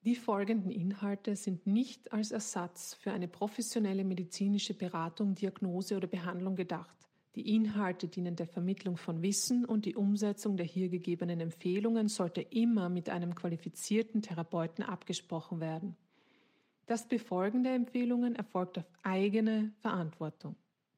Die folgenden Inhalte sind nicht als Ersatz für eine professionelle medizinische Beratung, Diagnose oder Behandlung gedacht. Die Inhalte dienen der Vermittlung von Wissen und die Umsetzung der hier gegebenen Empfehlungen sollte immer mit einem qualifizierten Therapeuten abgesprochen werden. Das Befolgen der Empfehlungen erfolgt auf eigene Verantwortung.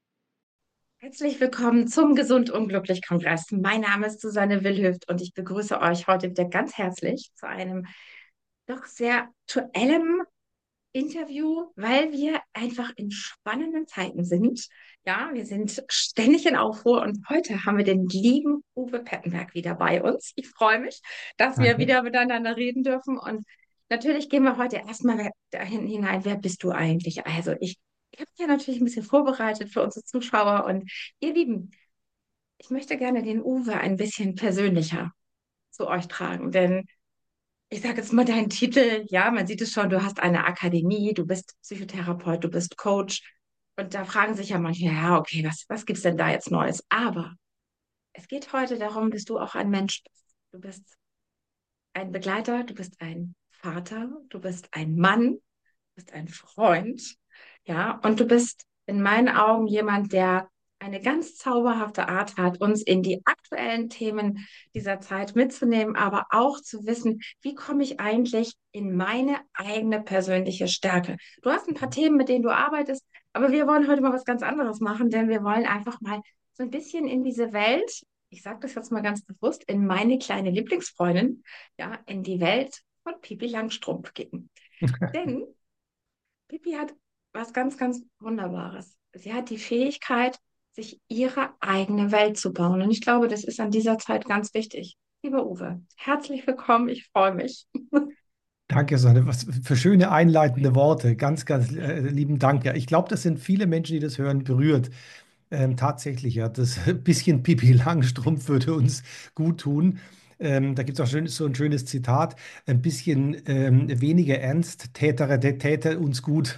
Herzlich willkommen zum Gesund und Glücklich Kongress. Mein Name ist Susanne Willhöft und ich begrüße euch heute wieder ganz herzlich zu einem doch sehr aktuellen Interview, weil wir einfach in spannenden Zeiten sind. Ja, wir sind ständig in Aufruhr und heute haben wir den lieben Uwe Pettenberg wieder bei uns. Ich freue mich, dass wir Danke. wieder miteinander reden dürfen und natürlich gehen wir heute erstmal dahin hinein, wer bist du eigentlich? Also ich habe ja natürlich ein bisschen vorbereitet für unsere Zuschauer und ihr Lieben, ich möchte gerne den Uwe ein bisschen persönlicher zu euch tragen, denn ich sage jetzt mal deinen Titel, ja, man sieht es schon, du hast eine Akademie, du bist Psychotherapeut, du bist Coach und da fragen sich ja manche, ja, okay, was gibt's denn da jetzt Neues? Aber es geht heute darum, dass du auch ein Mensch bist. Du bist ein Begleiter, du bist ein Vater, du bist ein Mann, du bist ein Freund, ja, und du bist in meinen Augen jemand, der eine ganz zauberhafte Art hat, uns in die aktuellen Themen dieser Zeit mitzunehmen, aber auch zu wissen, wie komme ich eigentlich in meine eigene persönliche Stärke. Du hast ein paar Themen, mit denen du arbeitest, aber wir wollen heute mal was ganz anderes machen, denn wir wollen einfach mal so ein bisschen in diese Welt, ich sage das jetzt mal ganz bewusst, in meine kleine Lieblingsfreundin, ja, in die Welt von Pipi Langstrumpf gehen. Denn Pippi hat was ganz, ganz Wunderbares. Sie hat die Fähigkeit, sich ihre eigene Welt zu bauen. Und ich glaube, das ist an dieser Zeit ganz wichtig. Lieber Uwe, herzlich willkommen. Ich freue mich. Danke, Sonne. Was für schöne einleitende Worte. Ganz, ganz lieben Dank. Ja, ich glaube, das sind viele Menschen, die das hören, berührt. Tatsächlich, ja, das bisschen Pipi Langstrumpf würde uns gut tun. Da gibt es auch so ein schönes Zitat: ein bisschen weniger ernst, täte uns gut.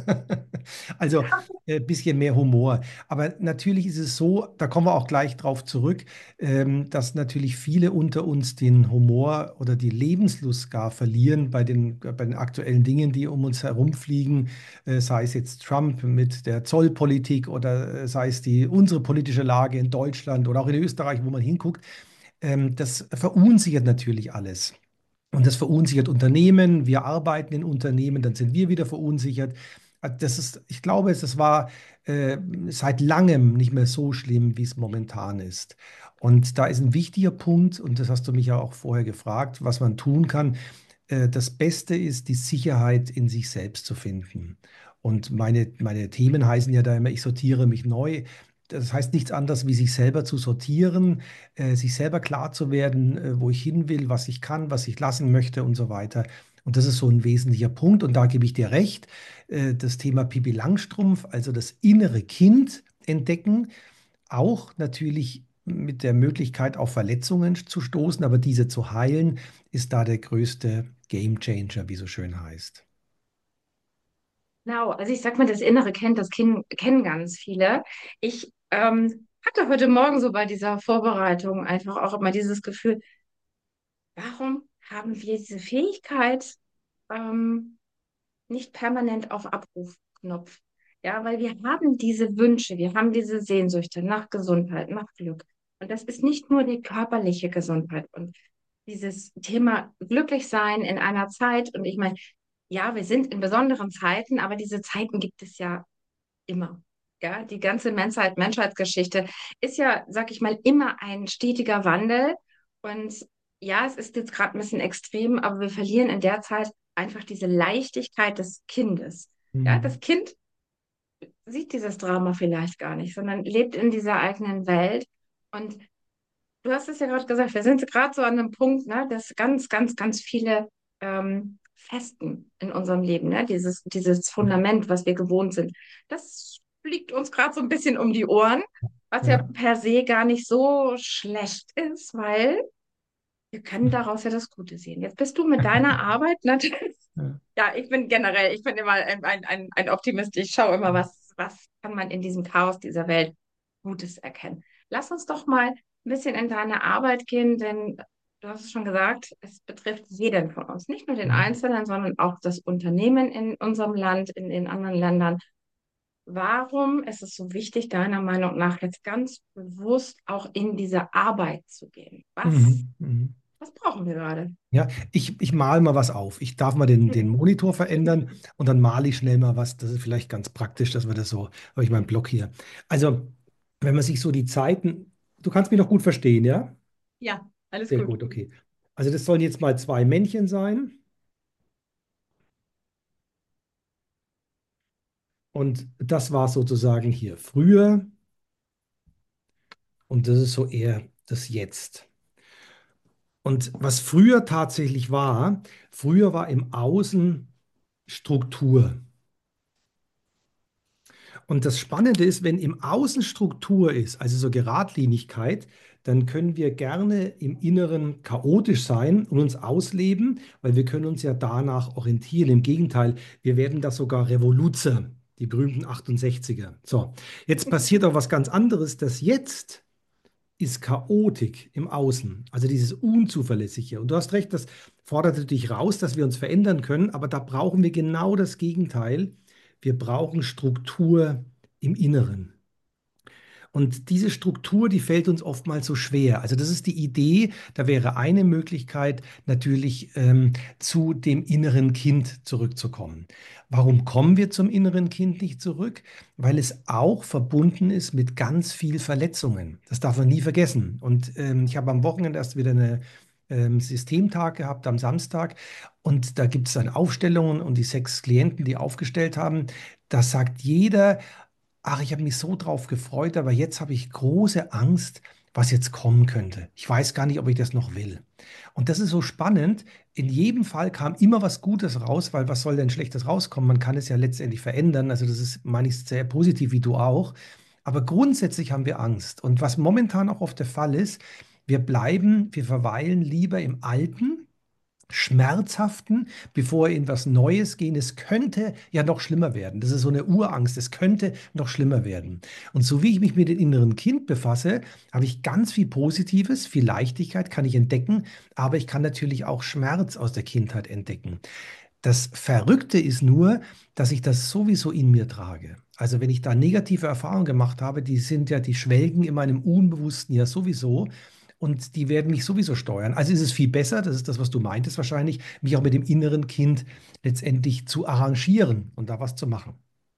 Also ein bisschen mehr Humor. Aber natürlich ist es so, da kommen wir auch gleich drauf zurück, dass natürlich viele unter uns den Humor oder die Lebenslust gar verlieren bei den aktuellen Dingen, die um uns herumfliegen, sei es jetzt Trump mit der Zollpolitik oder sei es unsere politische Lage in Deutschland oder auch in Österreich, wo man hinguckt. Das verunsichert natürlich alles. Und das verunsichert Unternehmen. Wir arbeiten in Unternehmen, dann sind wir wieder verunsichert. Ich glaube, das war seit langem nicht mehr so schlimm, wie es momentan ist. Und da ist ein wichtiger Punkt, und das hast du mich ja auch vorher gefragt, was man tun kann. Das Beste ist, die Sicherheit in sich selbst zu finden. Und meine Themen heißen ja da immer, ich sortiere mich neu. Das heißt nichts anderes, wie sich selber zu sortieren, sich selber klar zu werden, wo ich hin will, was ich kann, was ich lassen möchte und so weiter. Und das ist so ein wesentlicher Punkt. Und da gebe ich dir recht. Das Thema Pipi Langstrumpf, also das innere Kind entdecken, auch natürlich mit der Möglichkeit, auf Verletzungen zu stoßen, aber diese zu heilen, ist da der größte Gamechanger, wie so schön heißt. Genau, also ich sag mal, das innere Kind, kennen ganz viele. Ich hatte heute Morgen so bei dieser Vorbereitung einfach auch immer dieses Gefühl, warum haben wir diese Fähigkeit, ähm, nicht permanent auf Abrufknopf. Ja, weil wir haben diese Wünsche, wir haben diese Sehnsüchte nach Gesundheit, nach Glück. Und das ist nicht nur die körperliche Gesundheit und dieses Thema glücklich sein in einer Zeit. Und ich meine, ja, wir sind in besonderen Zeiten, aber diese Zeiten gibt es ja immer. Ja, die ganze Menschheitsgeschichte ist ja, sag ich mal, immer ein stetiger Wandel. Und ja, es ist jetzt gerade ein bisschen extrem, aber wir verlieren in der Zeit einfach diese Leichtigkeit des Kindes. Ja, Mhm. das Kind sieht dieses Drama vielleicht gar nicht, sondern lebt in dieser eigenen Welt. Und du hast es ja gerade gesagt, wir sind gerade so an einem Punkt, ne, dass ganz, ganz, ganz viele Festen in unserem Leben, ne, dieses Fundament, was wir gewohnt sind, das fliegt uns gerade so ein bisschen um die Ohren, was ja Ja. per se gar nicht so schlecht ist, weil wir können daraus ja das Gute sehen. Jetzt bist du mit deiner Arbeit natürlich, Ja. ja, ich bin immer ein Optimist. Ich schaue immer, was kann man in diesem Chaos dieser Welt Gutes erkennen. Lass uns doch mal ein bisschen in deine Arbeit gehen, denn du hast es schon gesagt, es betrifft jeden von uns, nicht nur den Mhm. Einzelnen, sondern auch das Unternehmen in unserem Land, in den anderen Ländern. Warum ist es so wichtig, deiner Meinung nach jetzt ganz bewusst auch in diese Arbeit zu gehen? Mhm. Mhm. Was brauchen wir gerade? Ja, ich male mal was auf. Ich darf mal den Monitor verändern und dann male ich schnell mal was. Das ist vielleicht ganz praktisch, dass wir das so, habe ich meinen Block hier. Also, wenn man sich so die Zeiten, du kannst mich noch gut verstehen, ja? Ja, alles Sehr gut. gut, okay. Also, das sollen jetzt mal zwei Männchen sein. Und das war sozusagen hier früher und das ist so eher das Jetzt. Und was früher tatsächlich war, früher war im Außen Struktur. Und das Spannende ist, wenn im Außen Struktur ist, also so Geradlinigkeit, dann können wir gerne im Inneren chaotisch sein und uns ausleben, weil wir können uns ja danach orientieren. Im Gegenteil, wir werden da sogar Revoluzer, die berühmten 68er. So, jetzt passiert auch was ganz anderes. Das Jetzt ist Chaotik im Außen, also dieses Unzuverlässige. Und du hast recht, das fordert natürlich raus, dass wir uns verändern können, aber da brauchen wir genau das Gegenteil. Wir brauchen Struktur im Inneren. Und diese Struktur, die fällt uns oftmals so schwer. Also das ist die Idee, da wäre eine Möglichkeit natürlich zu dem inneren Kind zurückzukommen. Warum kommen wir zum inneren Kind nicht zurück? Weil es auch verbunden ist mit ganz viel Verletzungen. Das darf man nie vergessen. Und ich habe am Wochenende erst wieder eine Systemtag gehabt am Samstag und da gibt es dann Aufstellungen und die 6 Klienten, die aufgestellt haben, da sagt jeder, ach, ich habe mich so drauf gefreut, aber jetzt habe ich große Angst, was jetzt kommen könnte. Ich weiß gar nicht, ob ich das noch will. Und das ist so spannend. In jedem Fall kam immer was Gutes raus, weil was soll denn Schlechtes rauskommen? Man kann es ja letztendlich verändern. Also das ist, meine ich, sehr positiv, wie du auch. Aber grundsätzlich haben wir Angst. Und was momentan auch oft der Fall ist, wir verweilen lieber im Alten, Schmerzhaften, bevor wir in was Neues gehen. Es könnte ja noch schlimmer werden. Das ist so eine Urangst. Es könnte noch schlimmer werden. Und so wie ich mich mit dem inneren Kind befasse, habe ich ganz viel Positives, viel Leichtigkeit kann ich entdecken, aber ich kann natürlich auch Schmerz aus der Kindheit entdecken. Das Verrückte ist nur, dass ich das sowieso in mir trage. Also wenn ich da negative Erfahrungen gemacht habe, die schwelgen in meinem Unbewussten ja sowieso und die werden mich sowieso steuern. Also ist es viel besser, das ist das, was du meintest wahrscheinlich, mich auch mit dem inneren Kind letztendlich zu arrangieren und da was zu machen.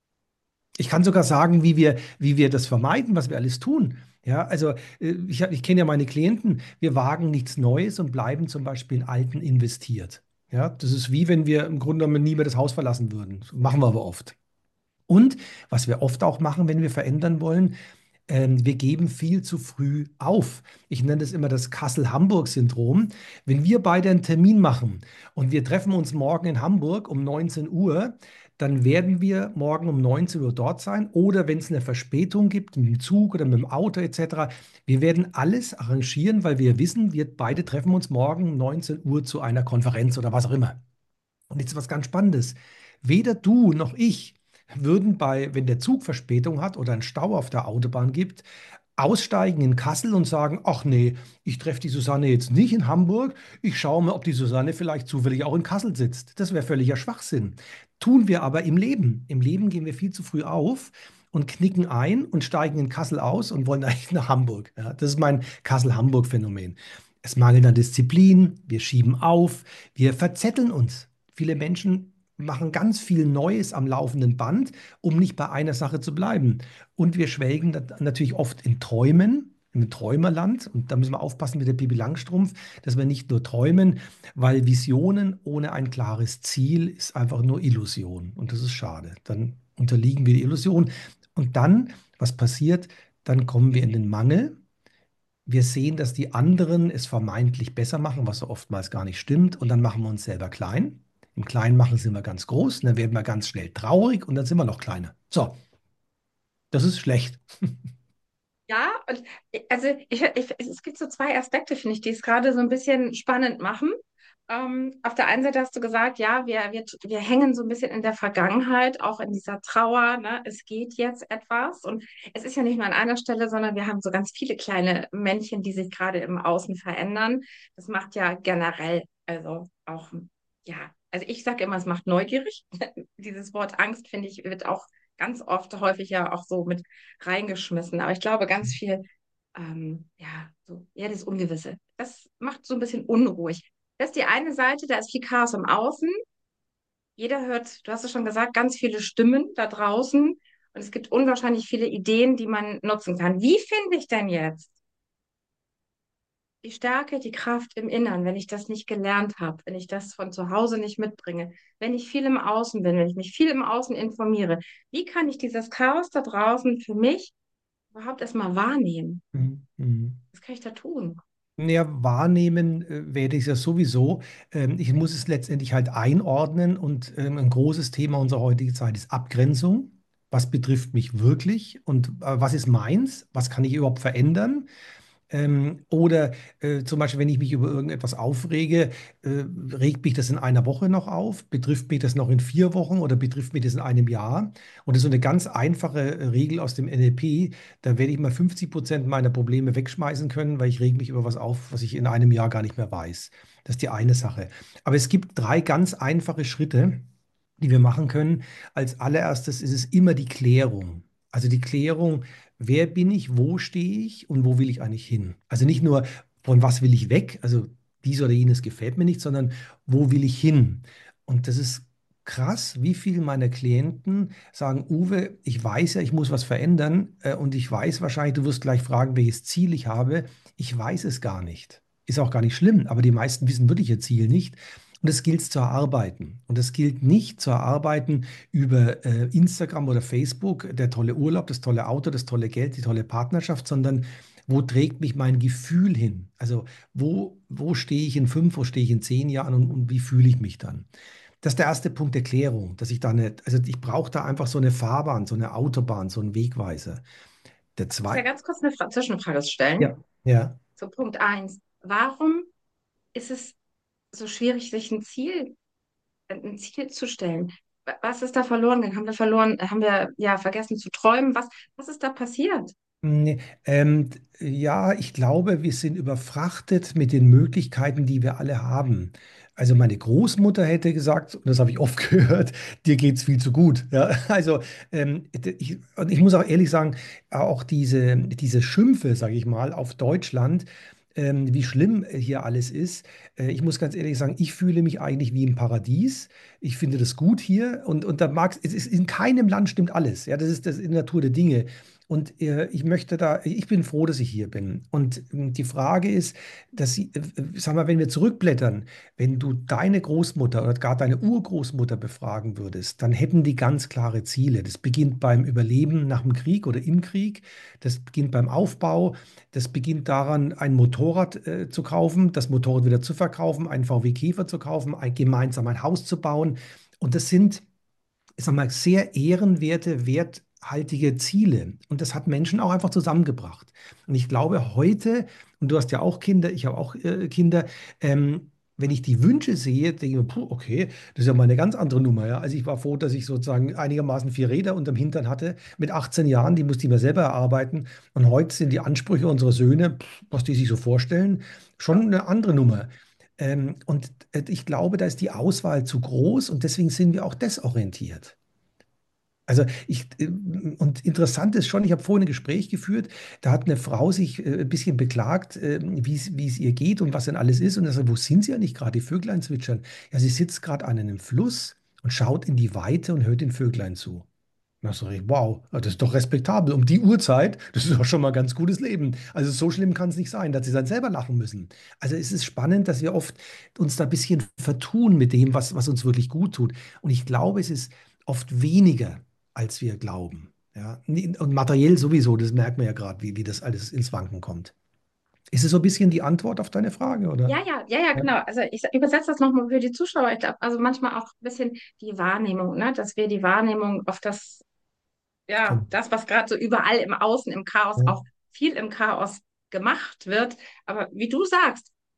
Ich kann sogar sagen, wie wir das vermeiden, was wir alles tun. Ja, also ich kenne ja meine Klienten, wir wagen nichts Neues und bleiben zum Beispiel in Alten investiert. Ja, das ist wie wenn wir im Grunde genommen nie mehr das Haus verlassen würden. Das machen wir aber oft. Und was wir oft auch machen, wenn wir verändern wollen, wir geben viel zu früh auf. Ich nenne das immer das Kassel-Hamburg-Syndrom. Wenn wir beide einen Termin machen und wir treffen uns morgen in Hamburg um 19 Uhr, dann werden wir morgen um 19 Uhr dort sein. Oder wenn es eine Verspätung gibt, mit dem Zug oder mit dem Auto etc., wir werden alles arrangieren, weil wir wissen, wir beide treffen uns morgen um 19 Uhr zu einer Konferenz oder was auch immer. Und jetzt was ganz Spannendes. Weder du noch ich würden wenn der Zug Verspätung hat oder einen Stau auf der Autobahn gibt, aussteigen in Kassel und sagen, ach nee, ich treffe die Susanne jetzt nicht in Hamburg, ich schaue mal, ob die Susanne vielleicht zufällig auch in Kassel sitzt. Das wäre völliger Schwachsinn. Tun wir aber im Leben. Im Leben gehen wir viel zu früh auf und knicken ein und steigen in Kassel aus und wollen eigentlich nach Hamburg. Ja, das ist mein Kassel-Hamburg-Phänomen. Es mangelt an Disziplin, wir schieben auf, wir verzetteln uns. Viele Menschen machen ganz viel Neues am laufenden Band, um nicht bei einer Sache zu bleiben. Und wir schwelgen natürlich oft in Träumen, im Träumerland. Und da müssen wir aufpassen mit der Pippi Langstrumpf, dass wir nicht nur träumen, weil Visionen ohne ein klares Ziel ist einfach nur Illusion. Und das ist schade. Dann unterliegen wir der Illusion. Und dann, was passiert? Dann kommen wir in den Mangel. Wir sehen, dass die anderen es vermeintlich besser machen, was so oftmals gar nicht stimmt. Und dann machen wir uns selber klein. Im Kleinmachen sind wir ganz groß, und dann werden wir ganz schnell traurig und dann sind wir noch kleiner. So, das ist schlecht. Ja, und also es gibt so zwei Aspekte, finde ich, die es gerade so ein bisschen spannend machen. Auf der einen Seite hast du gesagt, ja, wir hängen so ein bisschen in der Vergangenheit, auch in dieser Trauer, ne? Es geht jetzt etwas. Und es ist ja nicht nur an einer Stelle, sondern wir haben so ganz viele kleine Männchen, die sich gerade im Außen verändern. Das macht ja generell, also auch, ja, also ich sage immer, es macht neugierig. Dieses Wort Angst, finde ich, wird auch ganz oft häufig ja auch so mit reingeschmissen. Aber ich glaube, ganz viel, ja, so, ja, das Ungewisse. Das macht so ein bisschen unruhig. Das ist die eine Seite, da ist viel Chaos im Außen. Jeder hört, du hast es schon gesagt, ganz viele Stimmen da draußen. Und es gibt unwahrscheinlich viele Ideen, die man nutzen kann. Wie finde ich denn jetzt die Stärke, die Kraft im Innern, wenn ich das nicht gelernt habe, wenn ich das von zu Hause nicht mitbringe, wenn ich viel im Außen bin, wenn ich mich viel im Außen informiere? Wie kann ich dieses Chaos da draußen für mich überhaupt erstmal wahrnehmen? Mhm. Mhm. Was kann ich da tun? Ja, wahrnehmen werde ich es ja sowieso. Ich muss es letztendlich halt einordnen und ein großes Thema unserer heutigen Zeit ist Abgrenzung. Was betrifft mich wirklich und was ist meins? Was kann ich überhaupt verändern? Oder zum Beispiel, wenn ich mich über irgendetwas aufrege, regt mich das in einer Woche noch auf? Betrifft mich das noch in 4 Wochen oder betrifft mich das in einem Jahr? Und das ist so eine ganz einfache Regel aus dem NLP. Da werde ich mal 50% meiner Probleme wegschmeißen können, weil ich rege mich über was auf, was ich in einem Jahr gar nicht mehr weiß. Das ist die eine Sache. Aber es gibt 3 ganz einfache Schritte, die wir machen können. Als allererstes ist es immer die Klärung. Also die Klärung, wer bin ich, wo stehe ich und wo will ich eigentlich hin? Also nicht nur, von was will ich weg, also dies oder jenes gefällt mir nicht, sondern wo will ich hin? Und das ist krass, wie viele meiner Klienten sagen, Uwe, ich weiß ja, ich muss was verändern und ich weiß wahrscheinlich, du wirst gleich fragen, welches Ziel ich habe. Ich weiß es gar nicht. Ist auch gar nicht schlimm, aber die meisten wissen wirklich ihr Ziel nicht. Und es gilt zu erarbeiten. Und es gilt nicht zu erarbeiten über Instagram oder Facebook, der tolle Urlaub, das tolle Auto, das tolle Geld, die tolle Partnerschaft, sondern wo trägt mich mein Gefühl hin? Also wo stehe ich in 5, wo stehe ich in 10 Jahren und wie fühle ich mich dann? Das ist der erste Punkt der Klärung, dass ich da nicht, also ich brauche da einfach so eine Fahrbahn, so eine Autobahn, so einen Wegweiser. Der Ich muss ja zweite, ganz kurz eine Zwischenfrage stellen. ja, ja. Zu Punkt eins. Warum ist es so schwierig, sich ein Ziel zu stellen? Was ist da verloren gegangen? Haben wir verloren, haben wir ja vergessen zu träumen? Was ist da passiert? Nee, ja, ich glaube, wir sind überfrachtet mit den Möglichkeiten, die wir alle haben. Also meine Großmutter hätte gesagt, und das habe ich oft gehört, dir geht's viel zu gut. Ja, also und ich muss auch ehrlich sagen, auch diese Schimpfe, sage ich mal, auf Deutschland, wie schlimm hier alles ist. Ich muss ganz ehrlich sagen, ich fühle mich eigentlich wie im Paradies. Ich finde das gut hier und da mag es ist in keinem Land stimmt alles. Ja, das ist in der Natur der Dinge. Und ich bin froh, dass ich hier bin. Und die Frage ist, sag mal, wenn wir zurückblättern, wenn du deine Großmutter oder gar deine Urgroßmutter befragen würdest, dann hätten die ganz klare Ziele. Das beginnt beim Überleben nach dem Krieg oder im Krieg. Das beginnt beim Aufbau. Das beginnt daran, ein Motorrad zu kaufen, das Motorrad wieder zu verkaufen, einen VW Käfer zu kaufen, gemeinsam ein Haus zu bauen. Und das sind, ich sag mal, sehr ehrenwerte, werthaltige Ziele. Und das hat Menschen auch einfach zusammengebracht. Und ich glaube, heute, und du hast ja auch Kinder, ich habe auch Kinder, wenn ich die Wünsche sehe, denke ich mir, puh, okay, das ist ja mal eine ganz andere Nummer. Ja? Also ich war froh, dass ich sozusagen einigermaßen 4 Räder unterm Hintern hatte. Mit 18 Jahren, die musste ich mir selber erarbeiten. Und heute sind die Ansprüche unserer Söhne, was die sich so vorstellen, schon eine andere Nummer. Ich glaube, da ist die Auswahl zu groß und deswegen sind wir auch desorientiert. Also und interessant ist schon, ich habe vorhin ein Gespräch geführt, da hat eine Frau sich ein bisschen beklagt, wie es ihr geht und was denn alles ist. Und er sagt, wo sind Sie eigentlich gerade? Die Vöglein zwitschern. Ja, sie sitzt gerade an einem Fluss und schaut in die Weite und hört den Vöglein zu. Da sage ich, wow, das ist doch respektabel. Um die Uhrzeit, das ist doch schon mal ein ganz gutes Leben. Also so schlimm kann es nicht sein, dass sie dann selber lachen müssen. Also es ist spannend, dass wir oft uns da ein bisschen vertun mit dem, was uns wirklich gut tut. Und ich glaube, es ist oft weniger, als wir glauben. Ja? Und materiell sowieso, das merkt man ja gerade, wie das alles ins Wanken kommt. Ist es so ein bisschen die Antwort auf deine Frage, oder? Ja, Ja, genau. Also ich übersetze das nochmal für die Zuschauer. Ich glaube, also manchmal auch ein bisschen die Wahrnehmung, ne? Dass wir die Wahrnehmung auf das, ja, stimmt. das, was gerade so überall im Außen, im Chaos, Ja. auch viel im Chaos gemacht wird. Aber wie du sagst,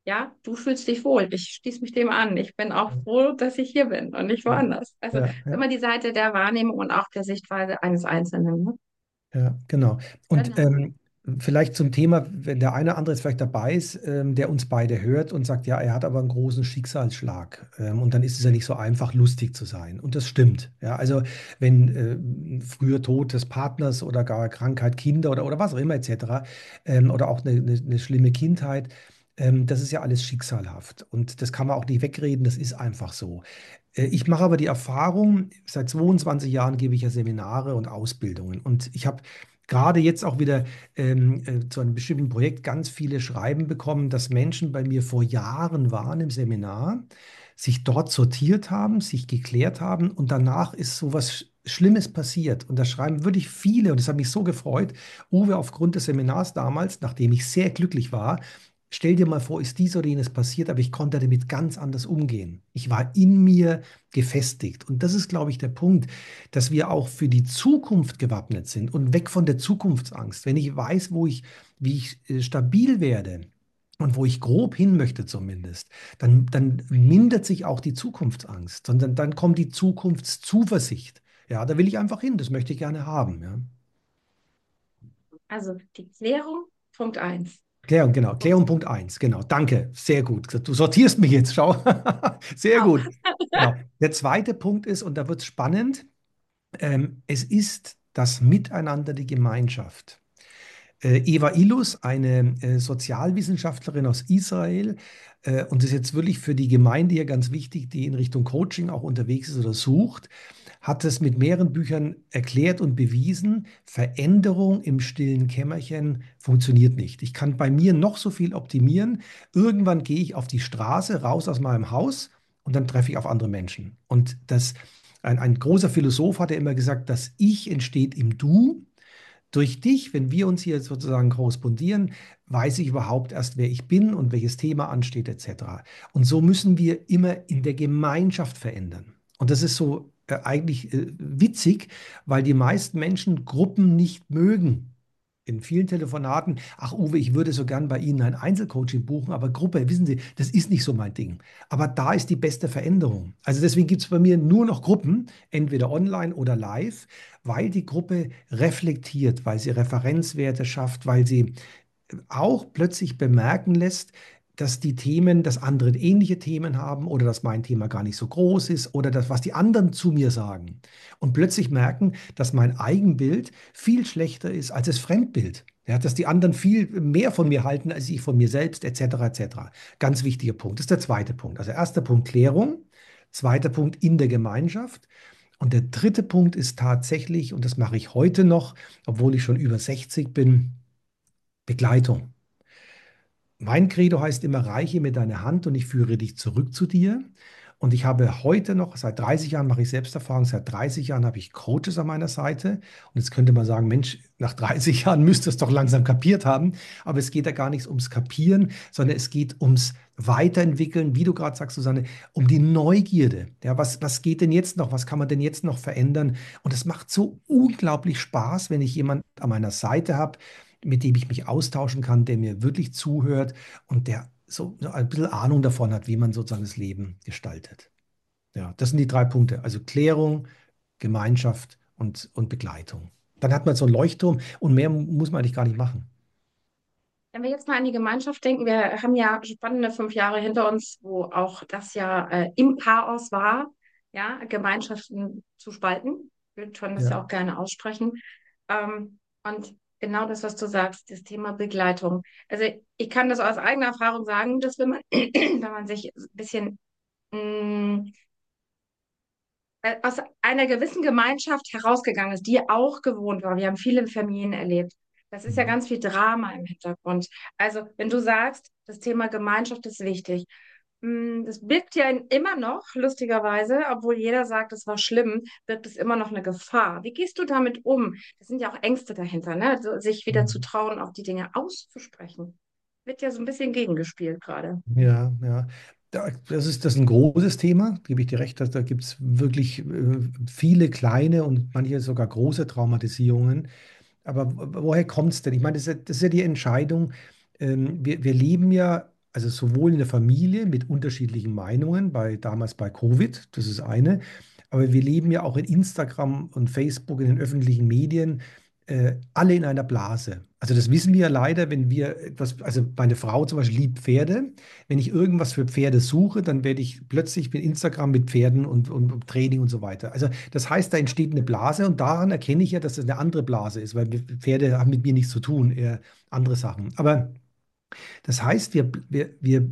Ja, du fühlst dich wohl. Ich schließe mich dem an. Ich bin auch froh, dass ich hier bin und nicht Ja, woanders. Also ja, ja. immer die Seite der Wahrnehmung und auch der Sichtweise eines Einzelnen. Ne? Ja, genau. Und Genau. vielleicht zum Thema, wenn der eine oder andere jetzt vielleicht dabei ist, der uns beide hört und sagt, ja, er hat aber einen großen Schicksalsschlag. Und dann ist es ja nicht so einfach, lustig zu sein. Und das stimmt. Ja, also wenn früher Tod des Partners oder gar Krankheit Kinder oder was auch immer etc. Oder auch eine schlimme Kindheit, das ist ja alles schicksalhaft. Und das kann man auch nicht wegreden, das ist einfach so. Ich mache aber die Erfahrung, seit 22 Jahren gebe ich ja Seminare und Ausbildungen. Und ich habe gerade jetzt auch wieder zu einem bestimmten Projekt ganz viele Schreiben bekommen, dass Menschen bei mir vor Jahren waren im Seminar, sich dort sortiert haben, sich geklärt haben und danach ist so was Schlimmes passiert. Und da schreiben wirklich viele, und das hat mich so gefreut, Uwe, aufgrund des Seminars damals, nachdem ich sehr glücklich war, stell dir mal vor, ist dies oder jenes passiert, aber ich konnte damit ganz anders umgehen. Ich war in mir gefestigt. Und das ist, glaube ich, der Punkt, dass wir auch für die Zukunft gewappnet sind und weg von der Zukunftsangst. Wenn ich weiß, wie ich stabil werde und wo ich grob hin möchte zumindest, dann mindert sich auch die Zukunftsangst, sondern dann kommt die Zukunftszuversicht. Ja, da will ich einfach hin, das möchte ich gerne haben. Ja. Also die Klärung, Punkt eins. Klärung, genau. Punkt Klärung Punkt eins, genau. Danke, sehr gut. Du sortierst mich jetzt, schau. Sehr auch. gut. Genau. Der zweite Punkt ist, und da wird es spannend, es ist das Miteinander, die Gemeinschaft. Eva Ilus, eine Sozialwissenschaftlerin aus Israel, und das ist jetzt wirklich für die Gemeinde hier ganz wichtig, die in Richtung Coaching auch unterwegs ist oder sucht, hat es mit mehreren Büchern erklärt und bewiesen, Veränderung im stillen Kämmerchen funktioniert nicht. Ich kann bei mir noch so viel optimieren. Irgendwann gehe ich auf die Straße, raus aus meinem Haus und dann treffe ich auf andere Menschen. Und ein großer Philosoph hat ja immer gesagt, das Ich entsteht im Du. Durch dich, wenn wir uns hier sozusagen korrespondieren, weiß ich überhaupt erst, wer ich bin und welches Thema ansteht, etc. Und so müssen wir immer in der Gemeinschaft verändern. Und das ist so eigentlich witzig, weil die meisten Menschen Gruppen nicht mögen. In vielen Telefonaten, ach Uwe, ich würde so gern bei Ihnen ein Einzelcoaching buchen, aber Gruppe, wissen Sie, das ist nicht so mein Ding. Aber da ist die beste Veränderung. Also deswegen gibt es bei mir nur noch Gruppen, entweder online oder live, weil die Gruppe reflektiert, weil sie Referenzwerte schafft, weil sie auch plötzlich bemerken lässt, dass die Themen, dass andere ähnliche Themen haben oder dass mein Thema gar nicht so groß ist oder das, was die anderen zu mir sagen. Und plötzlich merken, dass mein Eigenbild viel schlechter ist als das Fremdbild. Ja, dass die anderen viel mehr von mir halten als ich von mir selbst, etc. etc. Ganz wichtiger Punkt. Das ist der zweite Punkt. Also erster Punkt Klärung, zweiter Punkt in der Gemeinschaft. Und der dritte Punkt ist tatsächlich, und das mache ich heute noch, obwohl ich schon über 60 bin, Begleitung. Mein Credo heißt immer, reiche mir deine Hand und ich führe dich zurück zu dir. Und ich habe heute noch, seit 30 Jahren mache ich Selbsterfahrung, seit 30 Jahren habe ich Coaches an meiner Seite. Und jetzt könnte man sagen, Mensch, nach 30 Jahren müsste es doch langsam kapiert haben. Aber es geht da gar nicht ums Kapieren, sondern es geht ums Weiterentwickeln, wie du gerade sagst, Susanne, um die Neugierde. Ja, was geht denn jetzt noch? Was kann man denn jetzt noch verändern? Und es macht so unglaublich Spaß, wenn ich jemanden an meiner Seite habe, mit dem ich mich austauschen kann, der mir wirklich zuhört und der so ein bisschen Ahnung davon hat, wie man sozusagen das Leben gestaltet. Ja, das sind die drei Punkte. Also Klärung, Gemeinschaft und Begleitung. Dann hat man so einen Leuchtturm und mehr muss man eigentlich gar nicht machen. Wenn wir jetzt mal an die Gemeinschaft denken, wir haben ja spannende 5 Jahre hinter uns, wo auch das ja im Chaos war, ja, Gemeinschaften zu spalten. Wir können das ja Ja. auch gerne aussprechen. Und genau das, was du sagst, das Thema Begleitung. Also ich kann das aus eigener Erfahrung sagen, dass wenn man, wenn man sich ein bisschen mh, aus einer gewissen Gemeinschaft herausgegangen ist, die auch gewohnt war. Wir haben viele Familien erlebt. Das ist ja Mhm. ganz viel Drama im Hintergrund. Also, wenn du sagst, das Thema Gemeinschaft ist wichtig, das birgt ja immer noch, lustigerweise, obwohl jeder sagt, es war schlimm, birgt es immer noch eine Gefahr. Wie gehst du damit um? Das sind ja auch Ängste dahinter, ne? Also, sich wieder zu Mhm. trauen, auch die Dinge auszusprechen. Wird ja so ein bisschen gegengespielt gerade. Ja, ja. Das ist ein großes Thema, gebe ich dir recht. Da gibt es wirklich viele kleine und manche sogar große Traumatisierungen. Aber woher kommt es denn? Ich meine, das ist ja die Entscheidung. Wir leben ja Also sowohl in der Familie mit unterschiedlichen Meinungen, damals bei Covid, das ist eine, aber wir leben ja auch in Instagram und Facebook, in den öffentlichen Medien, alle in einer Blase. Also das wissen wir ja leider, wenn wir etwas, also meine Frau zum Beispiel liebt Pferde. Wenn ich irgendwas für Pferde suche, dann werde ich plötzlich mit Instagram mit Pferden und Training und so weiter. Also das heißt, da entsteht eine Blase und daran erkenne ich ja, dass das eine andere Blase ist, weil Pferde haben mit mir nichts zu tun, eher andere Sachen. Aber das heißt, wir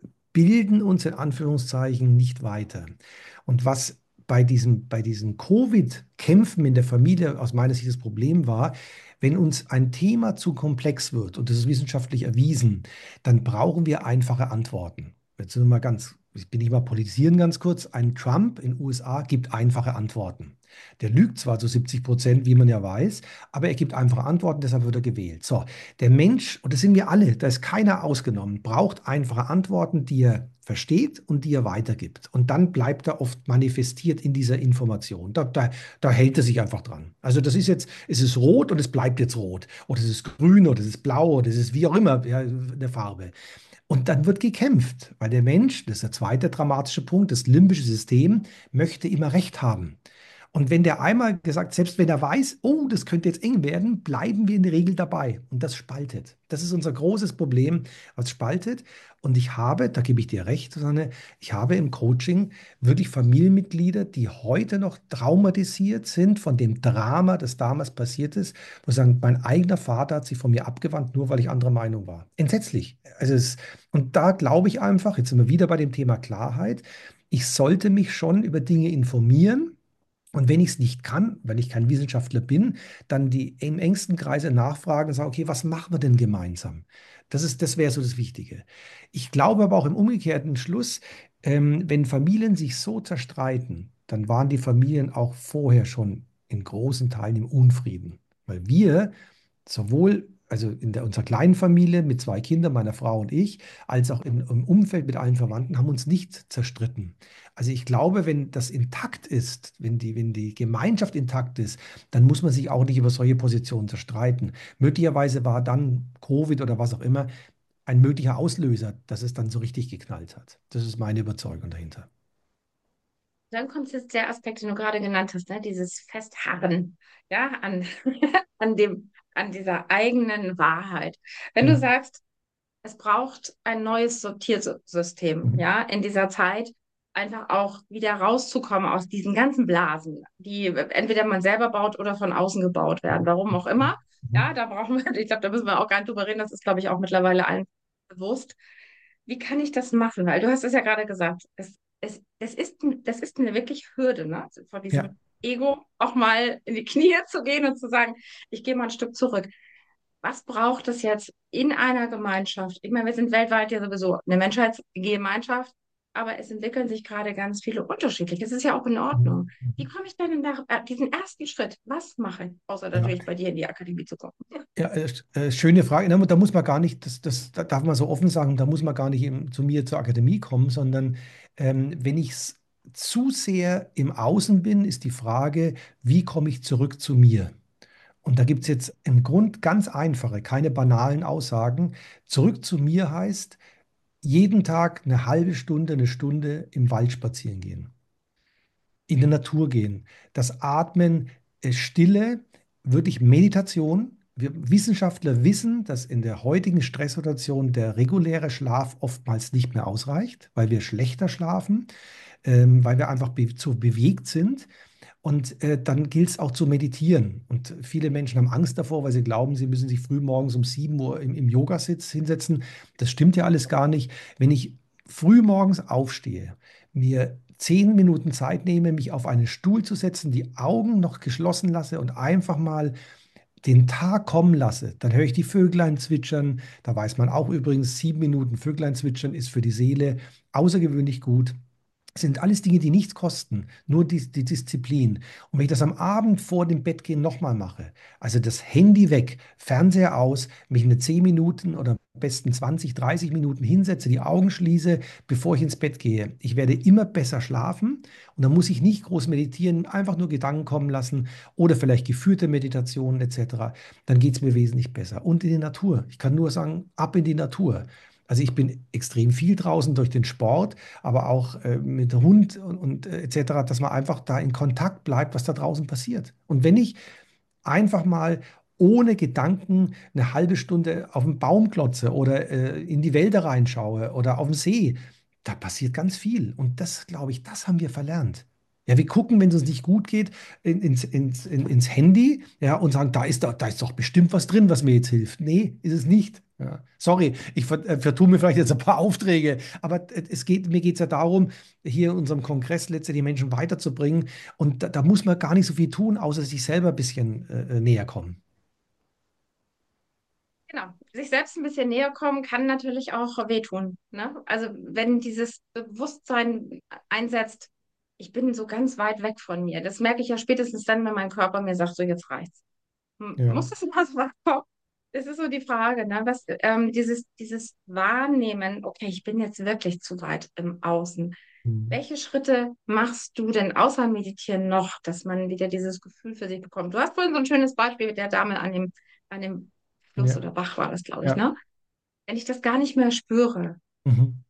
bilden uns in Anführungszeichen nicht weiter. Und was bei diesen Covid-Kämpfen in der Familie aus meiner Sicht das Problem war, wenn uns ein Thema zu komplex wird, und das ist wissenschaftlich erwiesen, dann brauchen wir einfache Antworten. Jetzt sind wir mal ganz, ich bin nicht mal politisieren ganz kurz. Ein Trump in den USA gibt einfache Antworten. Der lügt zwar zu 70%, wie man ja weiß, aber er gibt einfache Antworten, deshalb wird er gewählt. So, der Mensch, und das sind wir alle, da ist keiner ausgenommen, braucht einfache Antworten, die er versteht und die er weitergibt. Und dann bleibt er oft manifestiert in dieser Information. Da hält er sich einfach dran. Also das ist jetzt, es ist rot und es bleibt jetzt rot. Oder es ist grün oder es ist blau oder es ist wie auch immer, ja, eine Farbe. Und dann wird gekämpft, weil der Mensch, das ist der zweite dramatische Punkt, das limbische System möchte immer Recht haben. Und wenn der einmal gesagt, selbst wenn er weiß, oh, das könnte jetzt eng werden, bleiben wir in der Regel dabei. Und das spaltet. Das ist unser großes Problem, was spaltet. Und ich habe, da gebe ich dir recht, Susanne, ich habe im Coaching wirklich Familienmitglieder, die heute noch traumatisiert sind von dem Drama, das damals passiert ist, wo sie sagen, mein eigener Vater hat sich von mir abgewandt, nur weil ich anderer Meinung war. Entsetzlich. Und da glaube ich einfach, jetzt sind wir wieder bei dem Thema Klarheit, ich sollte mich schon über Dinge informieren. Und wenn ich es nicht kann, wenn ich kein Wissenschaftler bin, dann die im engsten Kreise nachfragen und sagen, okay, was machen wir denn gemeinsam? Das wäre so das Wichtige. Ich glaube aber auch im umgekehrten Schluss, wenn Familien sich so zerstreiten, dann waren die Familien auch vorher schon in großen Teilen im Unfrieden. Weil wir sowohl, also unserer kleinen Familie mit 2 Kindern, meiner Frau und ich, als auch im Umfeld mit allen Verwandten, haben uns nicht zerstritten. Also ich glaube, wenn das intakt ist, wenn die Gemeinschaft intakt ist, dann muss man sich auch nicht über solche Positionen zerstreiten. Möglicherweise war dann Covid oder was auch immer ein möglicher Auslöser, dass es dann so richtig geknallt hat. Das ist meine Überzeugung dahinter. Dann kommt jetzt der Aspekt, den du gerade genannt hast, ne? Dieses Festharren, ja, an dieser eigenen Wahrheit. Wenn du Mhm. sagst, es braucht ein neues Sortiersystem, Mhm. ja, in dieser Zeit einfach auch wieder rauszukommen aus diesen ganzen Blasen, die entweder man selber baut oder von außen gebaut werden, warum auch immer. Ja, Mhm. da brauchen wir, ich glaube, da müssen wir auch gar nicht drüber reden, das ist, glaube ich, auch mittlerweile allen bewusst. Wie kann ich das machen? Weil du hast es ja gerade gesagt, das ist eine wirklich Hürde, ne? Also von Ja. diesem Ego auch mal in die Knie zu gehen und zu sagen, ich gehe mal ein Stück zurück. Was braucht es jetzt in einer Gemeinschaft? Ich meine, wir sind weltweit ja sowieso eine Menschheitsgemeinschaft, aber es entwickeln sich gerade ganz viele unterschiedliche. Es ist ja auch in Mhm. Ordnung. Wie komme ich denn diesen ersten Schritt? Was mache ich, außer Ja. natürlich bei dir in die Akademie zu kommen? Ja, schöne Frage. Da muss man gar nicht, da darf man so offen sagen, da muss man gar nicht zu mir zur Akademie kommen, sondern wenn ich zu sehr im Außen bin, ist die Frage, wie komme ich zurück zu mir? Und da gibt es jetzt im Grund ganz einfache, keine banalen Aussagen. Zurück zu mir heißt, jeden Tag eine halbe Stunde, eine Stunde im Wald spazieren gehen, in der Natur gehen, das Atmen, Stille, wirklich Meditation. Wir Wissenschaftler wissen, dass in der heutigen Stresssituation der reguläre Schlaf oftmals nicht mehr ausreicht, weil wir schlechter schlafen, weil wir einfach zu bewegt sind. Und dann gilt es auch zu meditieren. Und viele Menschen haben Angst davor, weil sie glauben, sie müssen sich früh morgens um 7 Uhr im Yogasitz hinsetzen. Das stimmt ja alles gar nicht. Wenn ich früh morgens aufstehe, mir 10 Minuten Zeit nehme, mich auf einen Stuhl zu setzen, die Augen noch geschlossen lasse und einfach mal den Tag kommen lasse, dann höre ich die Vöglein zwitschern. Da weiß man auch übrigens, 7 Minuten Vöglein zwitschern ist für die Seele außergewöhnlich gut. Das sind alles Dinge, die nichts kosten, nur die Disziplin. Und wenn ich das am Abend vor dem Bettgehen nochmal mache, also das Handy weg, Fernseher aus, mich eine 10 Minuten oder am besten 20, 30 Minuten hinsetze, die Augen schließe, bevor ich ins Bett gehe. Ich werde immer besser schlafen und dann muss ich nicht groß meditieren, einfach nur Gedanken kommen lassen oder vielleicht geführte Meditationen etc. Dann geht es mir wesentlich besser. Und in die Natur. Ich kann nur sagen, ab in die Natur. Also ich bin extrem viel draußen durch den Sport, aber auch mit Hund und etc., dass man einfach da in Kontakt bleibt, was da draußen passiert. Und wenn ich einfach mal ohne Gedanken eine halbe Stunde auf den Baum klotze oder in die Wälder reinschaue oder auf den See, da passiert ganz viel. Und das, glaube ich, das haben wir verlernt. Ja, wir gucken, wenn es uns nicht gut geht, ins Handy, ja, und sagen, da ist doch bestimmt was drin, was mir jetzt hilft. Nee, ist es nicht. Ja. Sorry, ich vertue mir vielleicht jetzt ein paar Aufträge, aber mir geht es ja darum, hier in unserem Kongress letztlich die Menschen weiterzubringen. Und da muss man gar nicht so viel tun, außer sich selber ein bisschen näher kommen. Genau. Sich selbst ein bisschen näher kommen kann natürlich auch wehtun, ne? Also wenn dieses Bewusstsein einsetzt, ich bin so ganz weit weg von mir. Das merke ich ja spätestens dann, wenn mein Körper mir sagt, so jetzt reicht's. Ja. Muss das mal so kommen? Das ist so die Frage, ne? Dieses Wahrnehmen, okay, ich bin jetzt wirklich zu weit im Außen. Mhm. Welche Schritte machst du denn außer Meditieren noch, dass man wieder dieses Gefühl für sich bekommt? Du hast vorhin so ein schönes Beispiel mit der Dame an dem Fluss Ja. oder Bach war das, glaube ich, Ja. ne? Wenn ich das gar nicht mehr spüre, Mhm.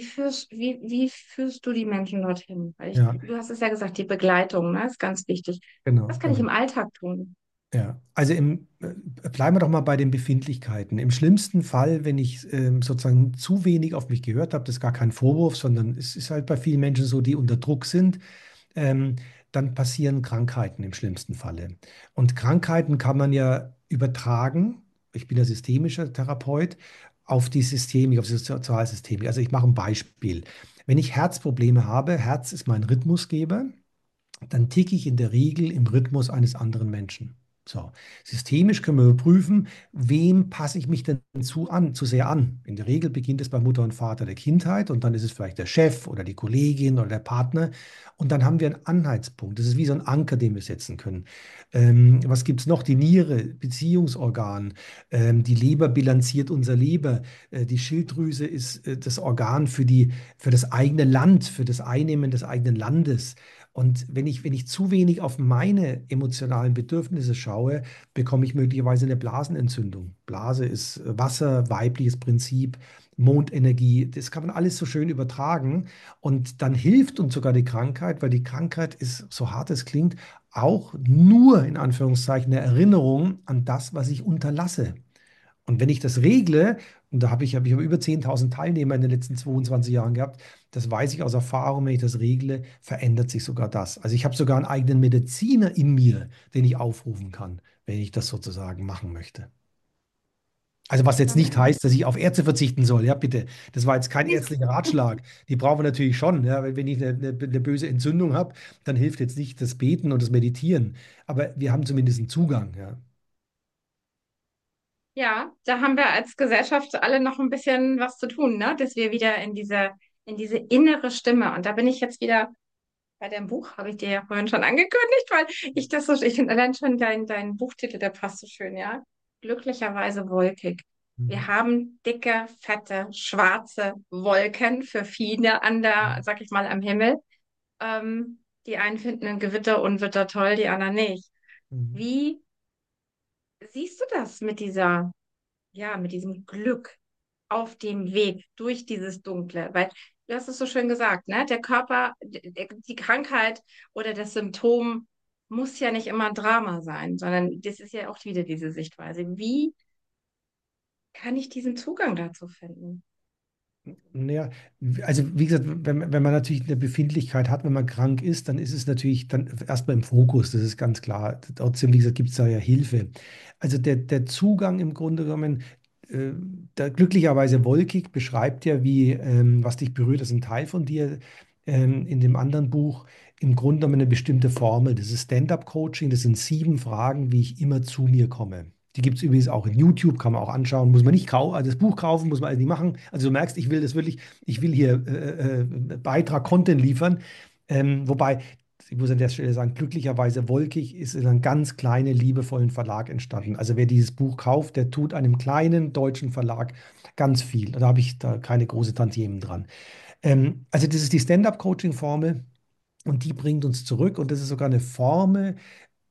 wie führst du die Menschen dorthin? Ja, Du hast es ja gesagt, die Begleitung, ne, ist ganz wichtig. Was genau, kann ich genau. im Alltag tun? Ja, also bleiben wir doch mal bei den Befindlichkeiten. Im schlimmsten Fall, wenn ich sozusagen zu wenig auf mich gehört habe, das ist gar kein Vorwurf, sondern es ist halt bei vielen Menschen so, die unter Druck sind, ähm, dann passieren Krankheiten im schlimmsten Falle. Und Krankheiten kann man ja übertragen, ich bin ja systemischer Therapeut, auf die Systemik, auf das Sozialsystem. Also ich mache ein Beispiel. Wenn ich Herzprobleme habe, Herz ist mein Rhythmusgeber, dann ticke ich in der Regel im Rhythmus eines anderen Menschen. So, systemisch können wir überprüfen, wem passe ich mich denn zu sehr an. In der Regel beginnt es bei Mutter und Vater der Kindheit und dann ist es vielleicht der Chef oder die Kollegin oder der Partner und dann haben wir einen Anhaltspunkt. Das ist wie so ein Anker, den wir setzen können. Was gibt es noch? Die Niere, Beziehungsorgan, die Leber bilanziert unser Leber, die Schilddrüse ist das Organ für das eigene Land, für das Einnehmen des eigenen Landes. Und wenn ich zu wenig auf meine emotionalen Bedürfnisse schaue, bekomme ich möglicherweise eine Blasenentzündung. Blase ist Wasser, weibliches Prinzip, Mondenergie. Das kann man alles so schön übertragen. Und dann hilft uns sogar die Krankheit, weil die Krankheit ist, so hart es klingt, auch nur in Anführungszeichen eine Erinnerung an das, was ich unterlasse. Und wenn ich das regle, und da habe ich über 10.000 Teilnehmer in den letzten 22 Jahren gehabt, das weiß ich aus Erfahrung, wenn ich das regle, verändert sich sogar das. Also ich habe sogar einen eigenen Mediziner in mir, den ich aufrufen kann, wenn ich das sozusagen machen möchte. Also was jetzt nicht Mhm. heißt, dass ich auf Ärzte verzichten soll. Ja, bitte. Das war jetzt kein Nee, ärztlicher Ratschlag. Die brauchen wir natürlich schon. Ja, wenn ich eine böse Entzündung habe, dann hilft jetzt nicht das Beten und das Meditieren. Aber wir haben zumindest einen Zugang. Ja. ja, da haben wir als Gesellschaft alle noch ein bisschen was zu tun, ne? Dass wir wieder in diese innere Stimme, und da bin ich jetzt wieder bei dem Buch, habe ich dir ja vorhin schon angekündigt, weil ich finde allein schon dein Buchtitel, der passt so schön, ja? Glücklicherweise wolkig. Wir Mhm. haben dicke, fette, schwarze Wolken für viele an der, sag ich mal, am Himmel. Die einen finden ein Gewitter, Unwetter toll, die anderen nicht. Mhm. Wie siehst du das mit diesem Glück auf dem Weg durch dieses Dunkle? Weil du hast es so schön gesagt, ne? Der Körper, die Krankheit oder das Symptom muss ja nicht immer ein Drama sein, sondern das ist ja auch wieder diese Sichtweise. Wie kann ich diesen Zugang dazu finden? Naja, also wie gesagt, wenn man natürlich eine Befindlichkeit hat, wenn man krank ist, dann ist es natürlich dann erstmal im Fokus, das ist ganz klar. Trotzdem, wie gesagt, gibt es da ja Hilfe. Also der Zugang im Grunde genommen, äh, da glücklicherweise wolkig beschreibt ja, wie was dich berührt, das ist ein Teil von dir. In dem anderen Buch im Grunde genommen eine bestimmte Formel. Das ist Stand-up-Coaching, das sind 7 Fragen, wie ich immer zu mir komme. Die gibt es übrigens auch in YouTube, kann man auch anschauen. Muss man nicht kaufen, also das Buch kaufen, muss man also nicht machen. Also du merkst, ich will das wirklich, ich will hier Beitrag, Content liefern. Wobei, ich muss an der Stelle sagen, glücklicherweise Wolkig ist in einem ganz kleinen, liebevollen Verlag entstanden. Also wer dieses Buch kauft, der tut einem kleinen deutschen Verlag ganz viel. Da habe ich da keine große Tantiemen dran. Also das ist die Stand-up-Coaching-Formel und die bringt uns zurück und das ist sogar eine Formel,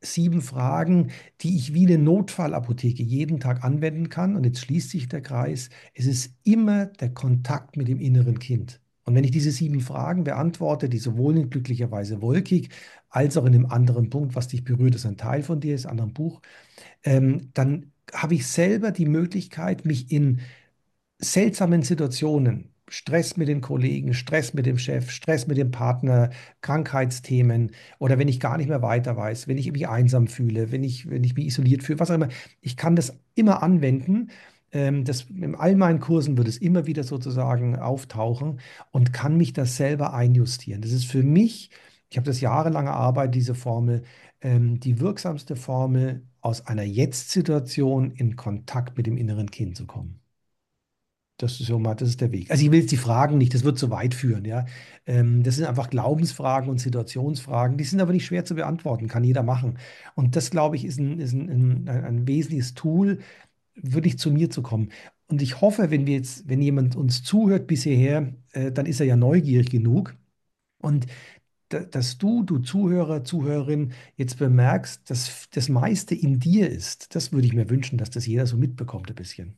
7 Fragen, die ich wie eine Notfallapotheke jeden Tag anwenden kann. Und jetzt schließt sich der Kreis. Es ist immer der Kontakt mit dem inneren Kind. Und wenn ich diese 7 Fragen beantworte, die sowohl in glücklicherweise wolkig als auch in einem anderen Punkt, was dich berührt, ist ein Teil von dir, ist ein anderes Buch, dann habe ich selber die Möglichkeit, mich in seltsamen Situationen, Stress mit den Kollegen, Stress mit dem Chef, Stress mit dem Partner, Krankheitsthemen oder wenn ich gar nicht mehr weiter weiß, wenn ich mich einsam fühle, wenn ich mich isoliert fühle, was auch immer, ich kann das immer anwenden. In all meinen Kursen wird es immer wieder sozusagen auftauchen und kann mich das selber einjustieren. Das ist für mich, ich habe das jahrelang erarbeitet, diese Formel, die wirksamste Formel, aus einer Jetzt-Situation in Kontakt mit dem inneren Kind zu kommen. Das ist so mal, das ist der Weg. Also ich will jetzt die Fragen nicht, das wird zu weit führen, ja. Das sind einfach Glaubensfragen und Situationsfragen, die sind aber nicht schwer zu beantworten, kann jeder machen. Und das, glaube ich, ein wesentliches Tool, wirklich zu mir zu kommen. Und ich hoffe, wenn jemand uns zuhört bis hierher, dann ist er ja neugierig genug. Und dass du Zuhörer, Zuhörerin, jetzt bemerkst, dass das meiste in dir ist, das würde ich mir wünschen, dass das jeder so mitbekommt ein bisschen.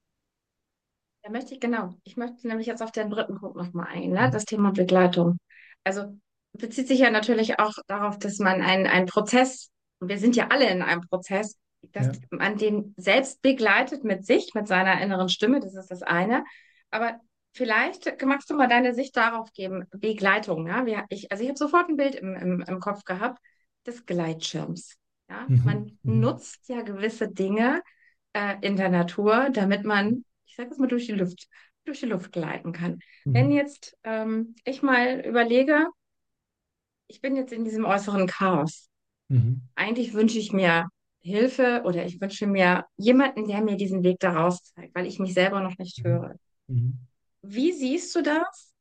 Da möchte ich, genau, ich möchte nämlich jetzt auf den dritten Punkt nochmal eingehen, ne? Das Thema Begleitung. Also bezieht sich ja natürlich auch darauf, dass man einen Prozess, und wir sind ja alle in einem Prozess, dass Ja. man den selbst begleitet mit sich, mit seiner inneren Stimme, das ist das eine. Aber vielleicht magst du mal deine Sicht darauf geben, Begleitung, ja? Also ich habe sofort ein Bild im Kopf gehabt des Gleitschirms. Ja? Mhm. Man Mhm. nutzt ja gewisse Dinge in der Natur, damit man, ich sage es mal, durch die Luft gleiten kann. Wenn Mhm. jetzt ich mal überlege, ich bin jetzt in diesem äußeren Chaos. Mhm. Eigentlich wünsche ich mir Hilfe oder ich wünsche mir jemanden, der mir diesen Weg daraus zeigt, weil ich mich selber noch nicht Mhm. höre. Mhm. Wie siehst du das,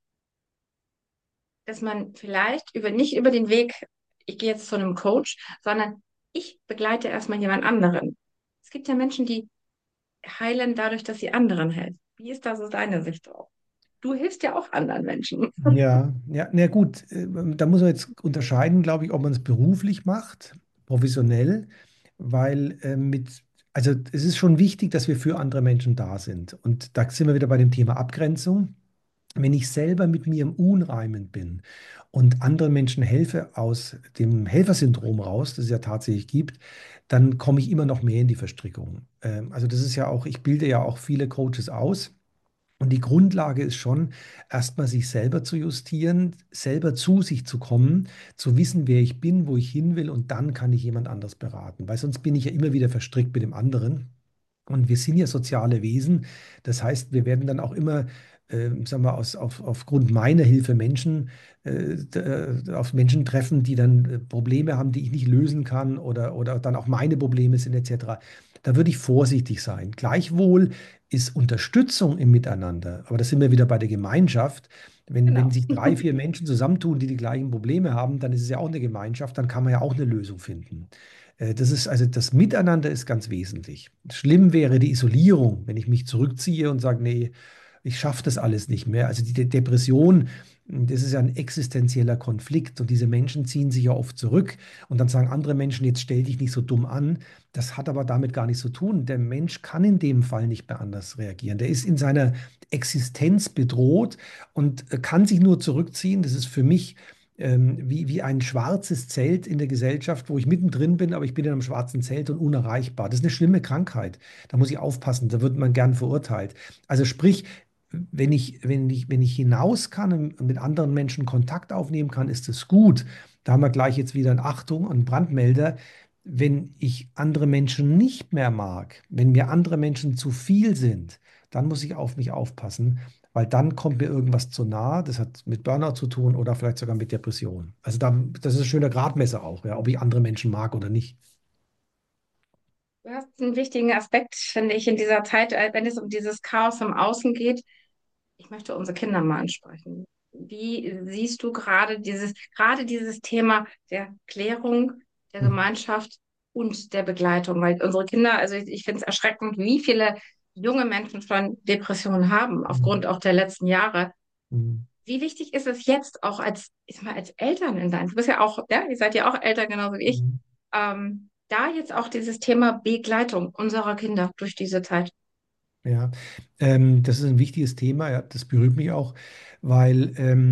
dass man vielleicht nicht über den Weg, ich gehe jetzt zu einem Coach, sondern ich begleite erstmal jemand anderen. Es gibt ja Menschen, die heilen dadurch, dass sie anderen helfen. Wie ist da so deine Sicht drauf? Du hilfst ja auch anderen Menschen. Ja, ja, na gut, da muss man jetzt unterscheiden, glaube ich, ob man es beruflich macht, professionell, weil also es ist schon wichtig, dass wir für andere Menschen da sind. Und da sind wir wieder bei dem Thema Abgrenzung. Wenn ich selber mit mir im Unreimen bin und anderen Menschen helfe aus dem Helfersyndrom raus, das es ja tatsächlich gibt, dann komme ich immer noch mehr in die Verstrickung. Also das ist ja auch, ich bilde ja auch viele Coaches aus. Und die Grundlage ist schon, erstmal sich selber zu justieren, selber zu sich zu kommen, zu wissen, wer ich bin, wo ich hin will, und dann kann ich jemand anders beraten, weil sonst bin ich ja immer wieder verstrickt mit dem anderen. Und wir sind ja soziale Wesen. Das heißt, wir werden dann auch immer, sagen wir, aufgrund meiner Hilfe auf Menschen treffen, die dann Probleme haben, die ich nicht lösen kann oder dann auch meine Probleme sind, etc. Da würde ich vorsichtig sein. Gleichwohl ist Unterstützung im Miteinander, aber da sind wir wieder bei der Gemeinschaft. Wenn Genau. sich 3, 4 Menschen zusammentun, die die gleichen Probleme haben, dann ist es ja auch eine Gemeinschaft, dann kann man ja auch eine Lösung finden. Das ist also das Miteinander ist ganz wesentlich. Schlimm wäre die Isolierung, wenn ich mich zurückziehe und sage, nee, ich schaffe das alles nicht mehr. Also die Depression, das ist ja ein existenzieller Konflikt und diese Menschen ziehen sich ja oft zurück und dann sagen andere Menschen, jetzt stell dich nicht so dumm an. Das hat aber damit gar nichts zu tun. Der Mensch kann in dem Fall nicht mehr anders reagieren. Der ist in seiner Existenz bedroht und kann sich nur zurückziehen. Das ist für mich wie ein schwarzes Zelt in der Gesellschaft, wo ich mittendrin bin, aber ich bin in einem schwarzen Zelt und unerreichbar. Das ist eine schlimme Krankheit. Da muss ich aufpassen, da wird man gern verurteilt. Also sprich, wenn ich hinaus kann und mit anderen Menschen Kontakt aufnehmen kann, ist es gut. Da haben wir gleich jetzt wieder eine Achtung, einen Brandmelder. Wenn ich andere Menschen nicht mehr mag, wenn mir andere Menschen zu viel sind, dann muss ich auf mich aufpassen, weil dann kommt mir irgendwas zu nah. Das hat mit Burnout zu tun oder vielleicht sogar mit Depression. Also das ist ein schöner Gradmesser auch, ja, ob ich andere Menschen mag oder nicht. Du hast einen wichtigen Aspekt, finde ich, in dieser Zeit, wenn es um dieses Chaos im Außen geht. Ich möchte unsere Kinder mal ansprechen. Wie siehst du gerade dieses Thema der Klärung, der Mhm. Gemeinschaft und der Begleitung? Weil unsere Kinder, also ich finde es erschreckend, wie viele junge Menschen schon Depressionen haben, aufgrund auch der letzten Jahre. Mhm. Wie wichtig ist es jetzt auch als, ich sag mal, als Eltern in deinem, du bist ja auch, ja, ihr seid ja auch Eltern genauso wie ich, Mhm. da jetzt auch dieses Thema Begleitung unserer Kinder durch diese Zeit. Ja, das ist ein wichtiges Thema, ja, das berührt mich auch, weil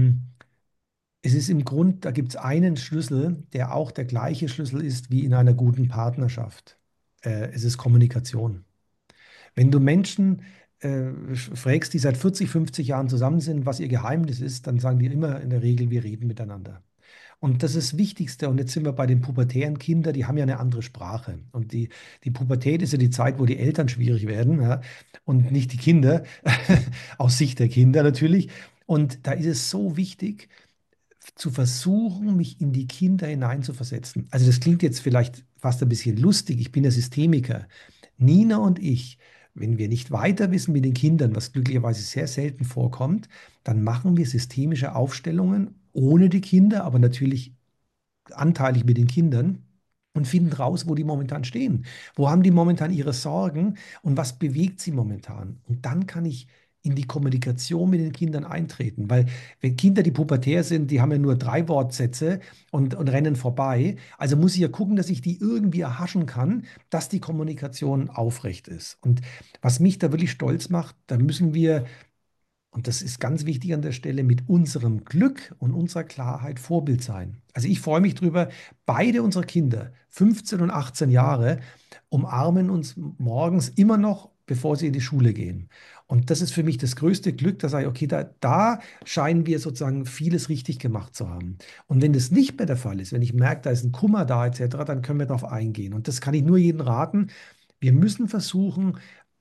es ist im Grund, da gibt es einen Schlüssel, der auch der gleiche Schlüssel ist wie in einer guten Partnerschaft. Es ist Kommunikation. Wenn du Menschen fragst, die seit 40, 50 Jahren zusammen sind, was ihr Geheimnis ist, dann sagen die immer in der Regel, wir reden miteinander. Und das ist das Wichtigste. Und jetzt sind wir bei den pubertären Kindern, die haben ja eine andere Sprache. Und die Pubertät ist ja die Zeit, wo die Eltern schwierig werden, ja, und nicht die Kinder, aus Sicht der Kinder natürlich. Und da ist es so wichtig, zu versuchen, mich in die Kinder hineinzuversetzen. Also das klingt jetzt vielleicht fast ein bisschen lustig. Ich bin ja Systemiker. Nina und ich, wenn wir nicht weiter wissen mit den Kindern, was glücklicherweise sehr selten vorkommt, dann machen wir systemische Aufstellungen ohne die Kinder, aber natürlich anteilig mit den Kindern und finden raus, wo die momentan stehen. Wo haben die momentan ihre Sorgen und was bewegt sie momentan? Und dann kann ich in die Kommunikation mit den Kindern eintreten, weil wenn Kinder, die pubertär sind, die haben ja nur drei Wortsätze und rennen vorbei. Also muss ich ja gucken, dass ich die irgendwie erhaschen kann, dass die Kommunikation aufrecht ist. Und was mich da wirklich stolz macht, da müssen wir, und das ist ganz wichtig an der Stelle, mit unserem Glück und unserer Klarheit Vorbild sein. Also ich freue mich drüber, beide unsere Kinder, 15 und 18 Jahre, umarmen uns morgens immer noch, bevor sie in die Schule gehen. Und das ist für mich das größte Glück, da sage ich, okay, da scheinen wir sozusagen vieles richtig gemacht zu haben. Und wenn das nicht mehr der Fall ist, wenn ich merke, da ist ein Kummer da etc., dann können wir darauf eingehen. Und das kann ich nur jedem raten. Wir müssen versuchen,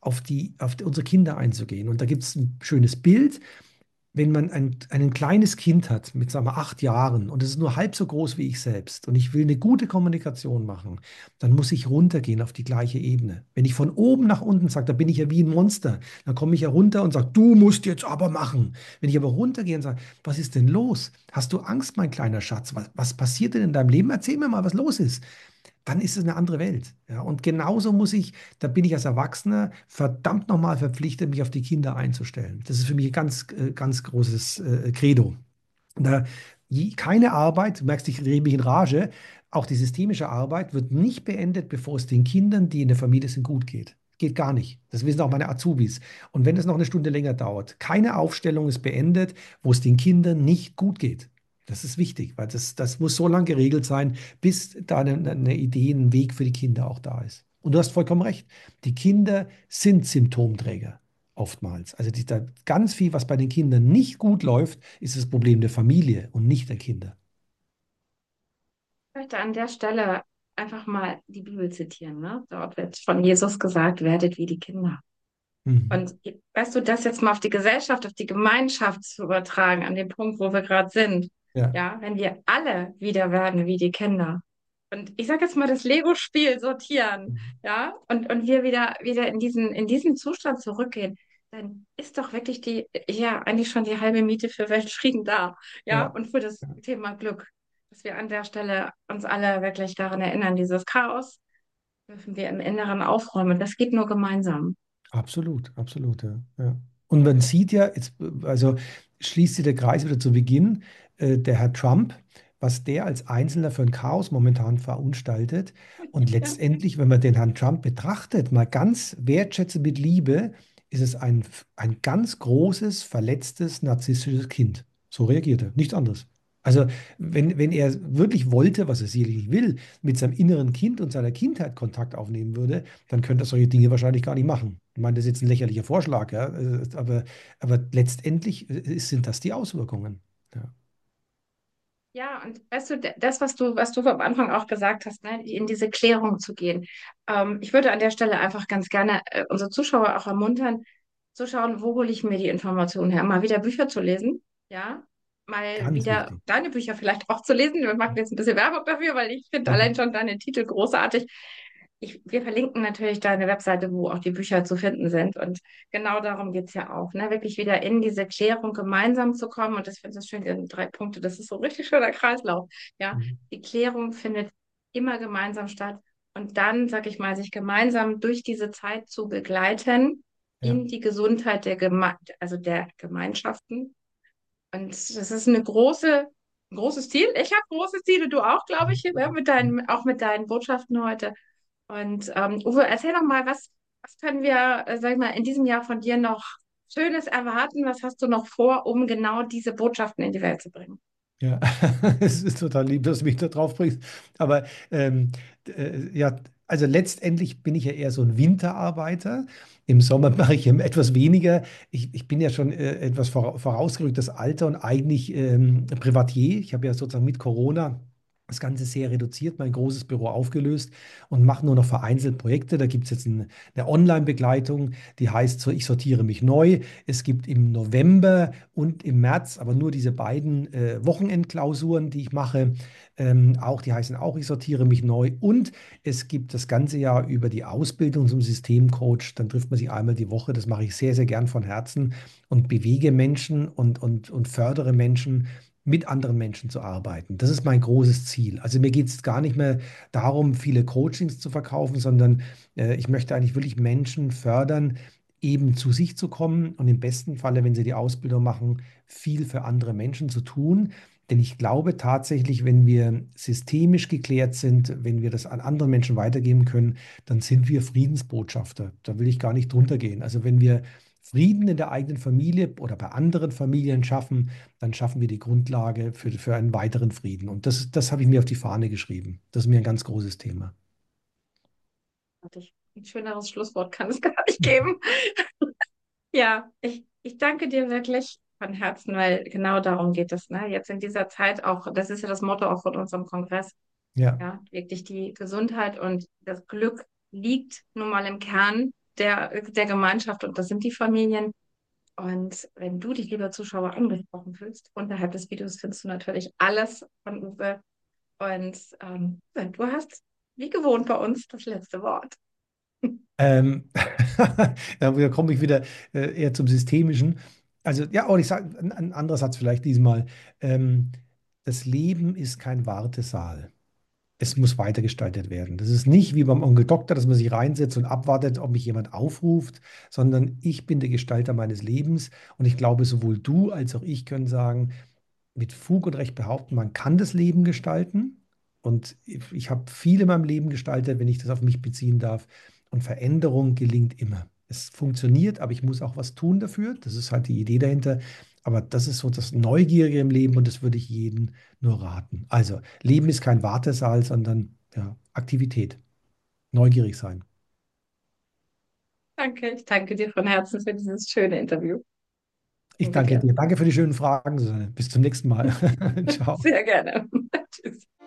auf unsere Kinder einzugehen. Und da gibt es ein schönes Bild, wenn man ein kleines Kind hat mit, sagen wir, 8 Jahren und es ist nur halb so groß wie ich selbst und ich will eine gute Kommunikation machen, dann muss ich runtergehen auf die gleiche Ebene. Wenn ich von oben nach unten sage, da bin ich ja wie ein Monster, dann komme ich ja runter und sage, du musst jetzt aber machen. Wenn ich aber runtergehe und sage, was ist denn los? Hast du Angst, mein kleiner Schatz? Was passiert denn in deinem Leben? Erzähl mir mal, was los ist, dann ist es eine andere Welt. Ja, und genauso muss ich, da bin ich als Erwachsener verdammt nochmal verpflichtet, mich auf die Kinder einzustellen. Das ist für mich ein ganz großes Credo. Da, keine Arbeit, du merkst, ich rede mich in Rage, auch die systemische Arbeit wird nicht beendet, bevor es den Kindern, die in der Familie sind, gut geht. Geht gar nicht. Das wissen auch meine Azubis. Und wenn es noch eine Stunde länger dauert, keine Aufstellung ist beendet, wo es den Kindern nicht gut geht. Das ist wichtig, weil das muss so lange geregelt sein, bis da eine Idee, ein Weg für die Kinder auch da ist. Und du hast vollkommen recht. Die Kinder sind Symptomträger oftmals. Also da ganz viel, was bei den Kindern nicht gut läuft, ist das Problem der Familie und nicht der Kinder. Ich möchte an der Stelle einfach mal die Bibel zitieren, ne? Dort wird von Jesus gesagt, werdet wie die Kinder. Mhm. Und weißt du, das jetzt mal auf die Gesellschaft, auf die Gemeinschaft zu übertragen, an dem Punkt, wo wir gerade sind. Ja. Ja, wenn wir alle wieder werden wie die Kinder. Und ich sage jetzt mal das Lego-Spiel sortieren, Mhm. ja, und wir wieder in diesen Zustand zurückgehen, dann ist doch wirklich eigentlich schon die halbe Miete für Weltfrieden da, ja, Ja. und für das Thema Glück, dass wir an der Stelle uns alle wirklich daran erinnern, dieses Chaos dürfen wir im Inneren aufräumen. Das geht nur gemeinsam. Absolut, absolut, ja. Ja. Und man sieht ja, jetzt, also schließt sich der Kreis wieder zu Beginn, der Herr Trump, was der als Einzelner für ein Chaos momentan verunstaltet. Und Ja. letztendlich, wenn man den Herrn Trump betrachtet, mal ganz wertschätzend mit Liebe, ist es ein ganz großes, verletztes, narzisstisches Kind. So reagiert er, nichts anderes. Also, wenn er wirklich wollte, was er sicherlich will, mit seinem inneren Kind und seiner Kindheit Kontakt aufnehmen würde, dann könnte er solche Dinge wahrscheinlich gar nicht machen. Ich meine, das ist jetzt ein lächerlicher Vorschlag, ja, aber letztendlich sind das die Auswirkungen. Ja, Ja, und weißt du, das, was du am Anfang auch gesagt hast, ne, in diese Klärung zu gehen. Ich würde an der Stelle einfach ganz gerne unsere Zuschauer auch ermuntern, zu schauen, wo hole ich mir die Informationen her? Mal wieder Bücher zu lesen, ja, mal ganz wieder wichtig. deine Bücher vielleicht auch zu lesen. Wir machen jetzt ein bisschen Werbung dafür, weil ich finde allein schon deine Titel großartig. Wir verlinken natürlich deine Webseite, wo auch die Bücher zu finden sind. Und genau darum geht es ja auch, ne? Wirklich wieder in diese Klärung gemeinsam zu kommen. Und das finde ich schön, die 3 Punkte, das ist so ein richtig schöner Kreislauf. Ja, Mhm. die Klärung findet immer gemeinsam statt. Und dann, sag ich mal, sich gemeinsam durch diese Zeit zu begleiten Ja, in die Gesundheit also der Gemeinschaften. Und das ist eine große ein großes Ziel. Ich habe große Ziele, du auch, glaube ich, ja, auch mit deinen Botschaften heute. Und Uwe, erzähl doch mal, was können wir, sag ich mal, in diesem Jahr von dir noch Schönes erwarten? Was hast du noch vor, um genau diese Botschaften in die Welt zu bringen? Ja, es ist total lieb, dass du mich da drauf bringst. Aber ja, also letztendlich bin ich ja eher so ein Winterarbeiter. Im Sommer mache ich etwas weniger. Ich bin ja schon etwas vorausgerücktes Alter und eigentlich Privatier. Ich habe ja sozusagen mit Corona das Ganze sehr reduziert, mein großes Büro aufgelöst und mache nur noch vereinzelt Projekte. Da gibt es jetzt eine Online-Begleitung, die heißt so, ich sortiere mich neu. Es gibt im November und im März, aber nur diese beiden Wochenendklausuren, die ich mache, auch, die heißen auch, ich sortiere mich neu. Und es gibt das ganze Jahr über die Ausbildung zum Systemcoach. Dann trifft man sich einmal die Woche. Das mache ich sehr, sehr gern von Herzen und bewege Menschen und fördere Menschen, mit anderen Menschen zu arbeiten. Das ist mein großes Ziel. Also mir geht es gar nicht mehr darum, viele Coachings zu verkaufen, sondern ich möchte eigentlich wirklich Menschen fördern, eben zu sich zu kommen und im besten Falle, wenn sie die Ausbildung machen, viel für andere Menschen zu tun. Denn ich glaube tatsächlich, wenn wir systemisch geklärt sind, wenn wir das an andere Menschen weitergeben können, dann sind wir Friedensbotschafter. Da will ich gar nicht drunter gehen. Also wenn wir Frieden in der eigenen Familie oder bei anderen Familien schaffen, dann schaffen wir die Grundlage für einen weiteren Frieden. Und das habe ich mir auf die Fahne geschrieben. Das ist mir ein ganz großes Thema. Ein schöneres Schlusswort kann es gar nicht geben. Ja, ich danke dir wirklich von Herzen, weil genau darum geht es, ne? Jetzt in dieser Zeit auch, das ist ja das Motto auch von unserem Kongress, Ja. ja, wirklich die Gesundheit und das Glück liegt nun mal im Kern der Gemeinschaft und das sind die Familien. Und wenn du dich, lieber Zuschauer, angesprochen fühlst, unterhalb des Videos findest du natürlich alles von Uwe. Und du hast, wie gewohnt bei uns, das letzte Wort. Ähm, da komme ich wieder eher zum Systemischen. Also, ja, und ich sage, ein anderer Satz vielleicht diesmal. Ähm, Das Leben ist kein Wartesaal. Es muss weitergestaltet werden. Das ist nicht wie beim Onkel Doktor, dass man sich reinsetzt und abwartet, ob mich jemand aufruft, sondern ich bin der Gestalter meines Lebens. Und ich glaube, sowohl du als auch ich können sagen, mit Fug und Recht behaupten, man kann das Leben gestalten. Und ich habe viel in meinem Leben gestaltet, wenn ich das auf mich beziehen darf. Und Veränderung gelingt immer. Es funktioniert, aber ich muss auch was tun dafür. Das ist halt die Idee dahinter. Aber das ist so das Neugierige im Leben und das würde ich jedem nur raten. Also, Leben ist kein Wartesaal, sondern ja, Aktivität. Neugierig sein. Danke, ich danke dir von Herzen für dieses schöne Interview. Ich Danke danke dir. dir. Danke für die schönen Fragen, Susanne. Bis zum nächsten Mal. Ciao. Sehr gerne. Tschüss.